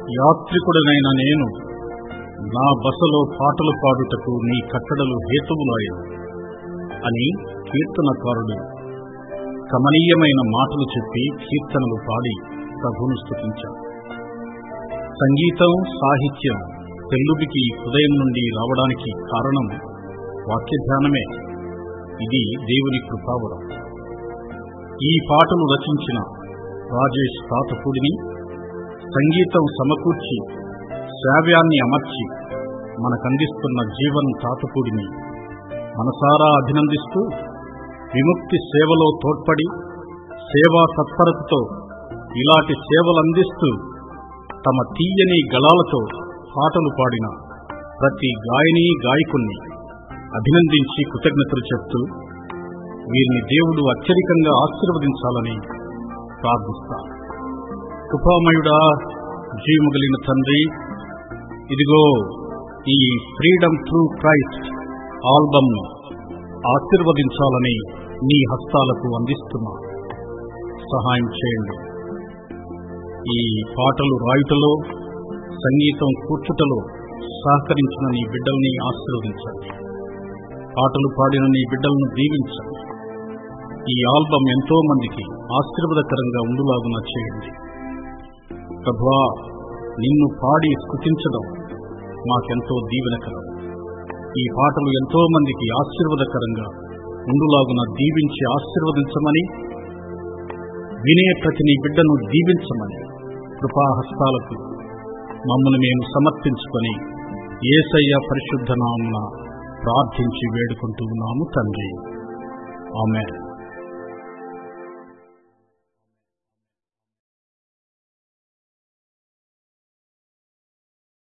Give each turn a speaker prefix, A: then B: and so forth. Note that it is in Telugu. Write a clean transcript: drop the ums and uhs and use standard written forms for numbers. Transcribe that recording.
A: యాత్రికుడనైన నేను నా బసలో పాటలు పాడుటకు నీ కట్టడలు హేతువులాయను అని కీర్తనకారుడు కమనీయమైన మాటలు చెప్పి కీర్తనలు పాడి ప్రభువును స్తుతించాడు. సంగీతం, సాహిత్యం తెల్లుబికి హృదయం నుండి రావడానికి కారణం వాక్యధ్యానమే. ఇది దేవుని కృపావరం. ఈ పాటలు రచించిన రాజేష్ తాతపూడిని, సంగీతం సమకూర్చి శ్రావ్యాన్ని అమర్చి మనకందిస్తున్న జీవన్ తాతపూడిని మనసారా అభినందిస్తూ, విముక్తి సేవలో తోడ్పడి సేవా తత్పరతతో ఇలాంటి సేవలందిస్తూ తమ తీయని గళాలతో పాటలు పాడిన ప్రతి గాయని గాయకుణ్ణి అభినందించి కృతజ్ఞతలు చెప్తూ వీరిని దేవుడు అత్యధికంగా ఆశీర్వదించాలని ప్రార్థిస్తాను. కృపామయుడా, జీవముగలిగిన తండ్రి, ఇదిగో ఈ ఫ్రీడమ్ త్రూ క్రైస్ట్ ఆల్బమ్ను ఆశీర్వదించాలని నీ హస్తాలకు అందిస్తున్నా. సహాయం చేయండి. ఈ పాటలు రాయుటలో, సంగీతం కూర్చుటలో సహకరించిన నీ బిడ్డల్ని ఆశీర్వదించండి. పాటలు పాడిన నీ బిడ్డలను దీవించండి. ఈ ఆల్బమ్ ఎంతో మందికి ఆశీర్వాదకరంగా ఉండులాగున చేయండి. ప్రభువా, నిన్ను పాడి స్తుతించడం మాకెంతో దీవెనకరం. ఈ పాటలు ఎంతో మందికి ఆశీర్వాదకరంగా ఉండులాగున దీవించి ఆశీర్వదించమని, వినే ప్రతి నీ బిడ్డను దీవించమని కృపాహస్తాలకు మమ్మల్ని మేము సమర్పించుకొని యేసయ్య పరిశుద్ధ నామమున ప్రార్థించి వేడుకుంటూ ఉన్నాము తండ్రి. ఆమేన్.